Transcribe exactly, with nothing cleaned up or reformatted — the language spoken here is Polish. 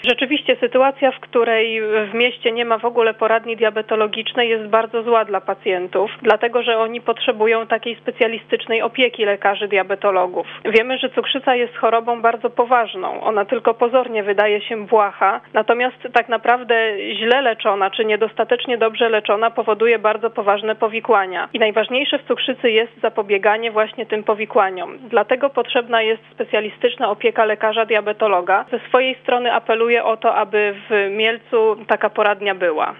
Rzeczywiście sytuacja, w której w mieście nie ma w ogóle poradni diabetologicznej, jest bardzo zła dla pacjentów, dlatego że oni potrzebują takiej specjalistycznej opieki lekarzy diabetologów. Wiemy, że cukrzyca jest chorobą bardzo poważną. Ona tylko pozornie wydaje się błaha, natomiast tak naprawdę źle leczona czy niedostatecznie dobrze leczona powoduje bardzo poważne powikłania. I najważniejsze w cukrzycy jest zapobieganie właśnie tym powikłaniom. Dlatego potrzebna jest specjalistyczna opieka lekarza diabetologa. Ze swojej strony apeluję o to, aby w Mielcu taka poradnia była.